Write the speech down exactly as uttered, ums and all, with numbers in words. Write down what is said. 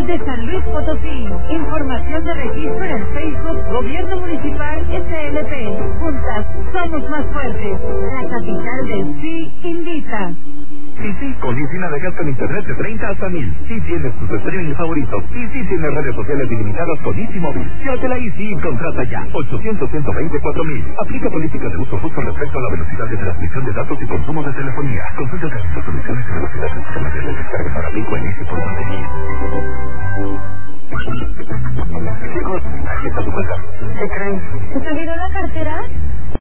de San Luis Potosí. Información de registro en el Facebook Gobierno Municipal S L P. Juntas somos más fuertes. La capital del sí invita. Sí, sí, con Easy navegas con internet de treinta hasta mil. Sí tienes tus streaming favoritos. Y sí tienes redes sociales ilimitadas con Easy Móvil. Llévatela Easy y contrata ya. ochocientos, ciento veinticuatro mil. Aplica políticas de uso justo respecto a la velocidad de transmisión de datos y consumo de telefonía. Consulta las soluciones de velocidad del sistema de descarga para Pico en Easy por Madrid. Chicos, aquí está su cuenta. ¿Se creen? ¿Se te olvidó la cartera?